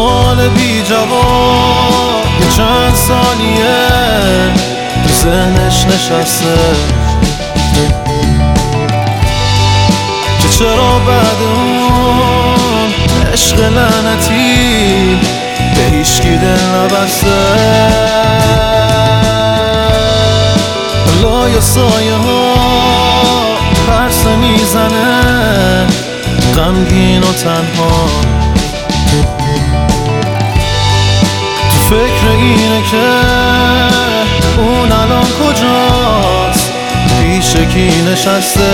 سوال بی جواب یه چند ثانیه تو ذهنش نشسته که چرا بعد اون عشق لعنتی به هیچکی دل نبسته. لای سایه ها پرسه میزنه غمگین و تنها، تو فکر اینه که اون الان کجاست، پیش کی نشسته.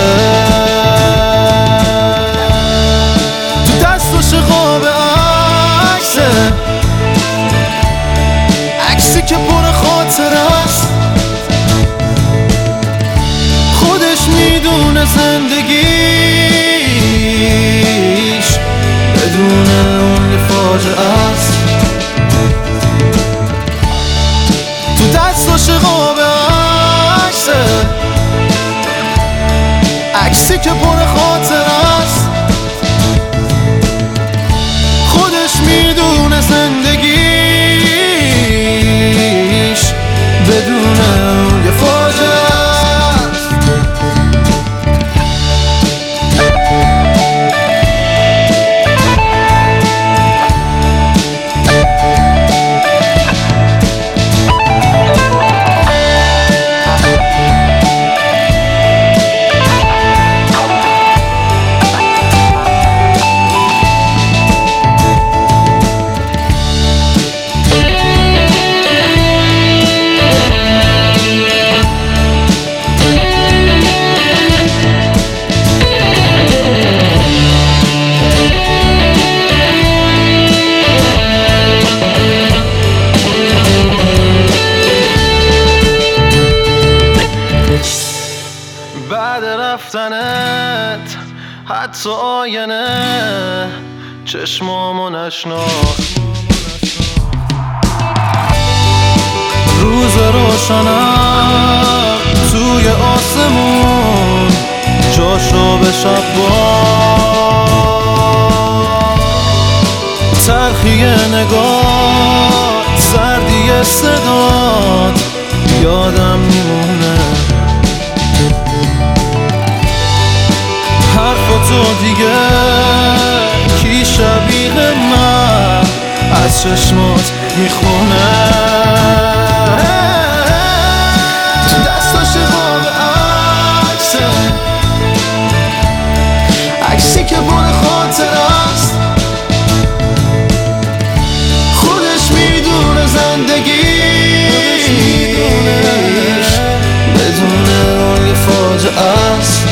تو دستش قاب عکسه، عکسی که پر خاطر است، خودش میدونه زندگیش بدون اون یه فاجعه است. تو دستش قاب عکسه، عکسی که پر خاطر است، خودش میدونه زندگیش بدون اون یه فاجعه است. بعد رفتنت حتی آینه چشمامو نشناخت، روز روشنم توی آسمون جاشو به شب تلخی نگاه، سردی صدات یادم میمونه. حرفاتو دیگه کی شبیه من از چشمات میخونه. تو دستاش قاب عکسه، عکسی که پر خاطر است، خودش میدونه زندگیش بدون اون یه فاجعه است.